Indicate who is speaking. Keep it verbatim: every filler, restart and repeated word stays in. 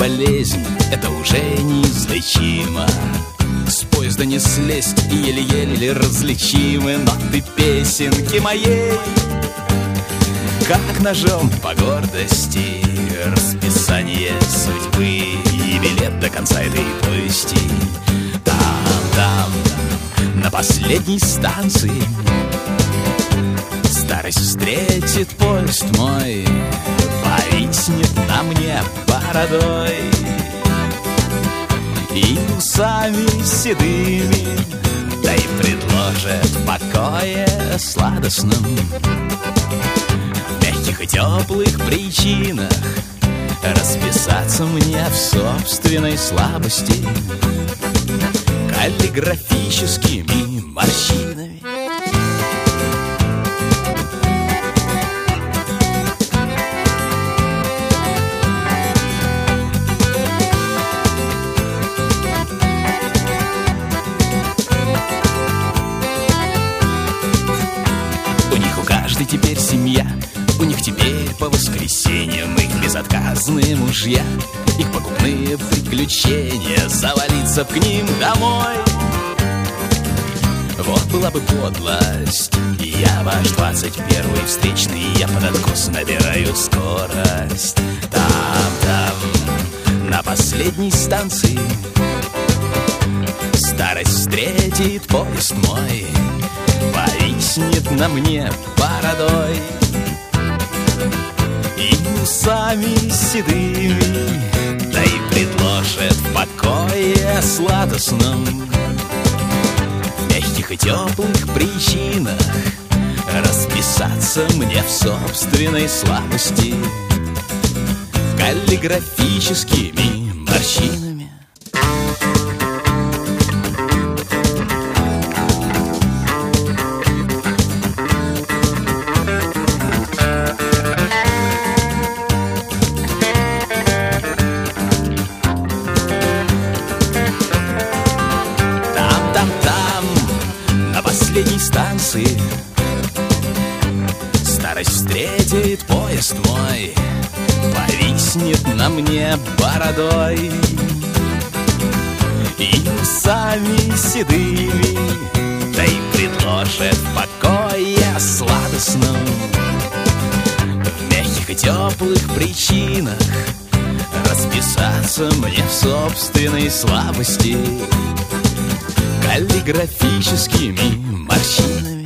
Speaker 1: болезнь, это уже неизлечимо. С поезда не слезть, еле-еле различимы ноты песенки моей. Как ножом по гордости расписание судьбы и билет до конца этой повести. Там, там, на последней станции старость встретит поезд мой, повиснет на мне бородой и усами седыми, да и предложит в покое сладостном, в мягких и теплых причинах расписаться мне в собственной слабости каллиграфическими морщинами. Теперь семья, у них теперь по воскресеньям их безотказные мужья, их покупные приключения, завалиться к ним домой. Вот была бы подлость, я ваш двадцать первый встречный, я под откос набираю скорость. Там, там, на последней станции старость встретит поезд мой, повиснет на мне бородой и усами седыми, да и предложит в покое сладостном, в мягких и теплых причинах расписаться мне в собственной слабости каллиграфическими морщинами. Последней станции старость встретит поезд мой, повиснет на мне бородой и усами седыми, да и предложит в покое сладостном, в мягких и теплых причинах расписаться мне в собственной слабости каллиграфическими морщинами.